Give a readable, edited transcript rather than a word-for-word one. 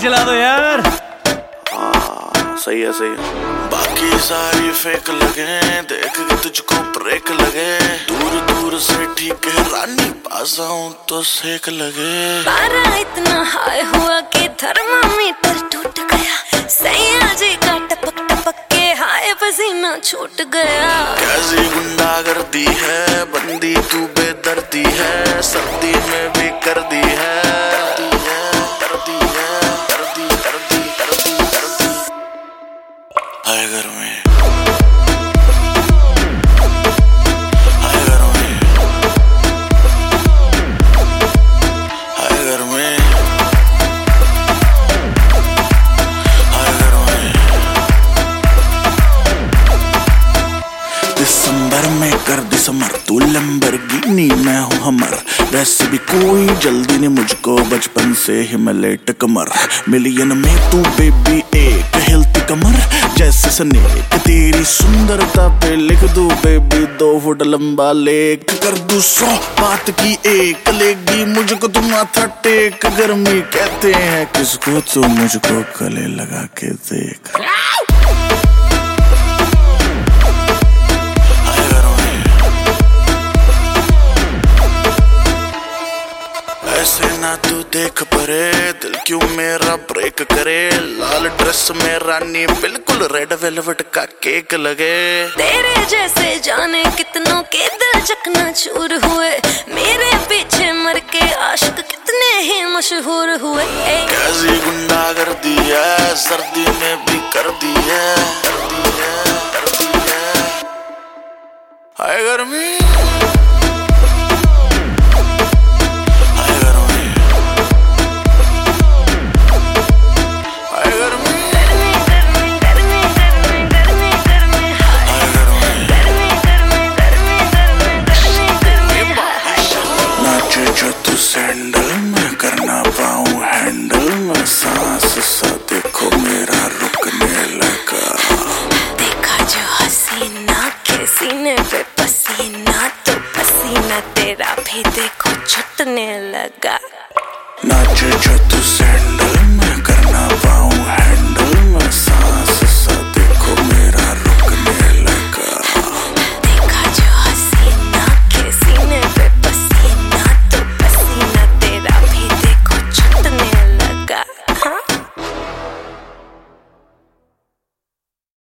चला दो यार। सही है सही है। बाकी सारी फेक लगे, देख के तुझको ब्रेक लगे। दूर दूर से ठीक है रानी, पास आऊं तो सेक लगे। पारा इतना हाई हुआ कि थर्मामीटर टूट गया। सैया जी का टपक टपक के हाय पसीना छूट गया। कैसी गुंडागर्दी है, बंदी तू बेदर्दी है। सर्दी में भी कर दी है, हाय घर में, हाय घर में, हाय घर में, हाय घर में। दिसंबर में कर दिसंबर, तू लैम्बोर्गिनी मैं हूँ हमर। वैसे भी कोई जल्दी नहीं मुझको, बचपन से ही मैं लेट कमर। मिलियन में तू बेबी एक हिलती कमर जैसे स्नेक। तेरी सुंदरता पे लिख दूं बेबी 2 फुट लंबा लेख। कर दूं 100 बात की एक, लेगी मुझको तुम माथा टेक। गर्मी कहते हैं किसको, तो मुझको गले लगा के देख। ऐसे ना तू देख परे, दिल क्यों मेरा ब्रेक करे। लाल ड्रेस में रानी बिल्कुल रेड वेलवेट का केक लगे। तेरे जैसे जाने कितनों के दिल चकना चूर हुए। मेरे पीछे मर के आशिक कितने ही मशहूर हुए। कैसी गुंडागर्दी है, सर्दी में भी कर दी है, कर दी है, कर दी है। हाय गर्मी।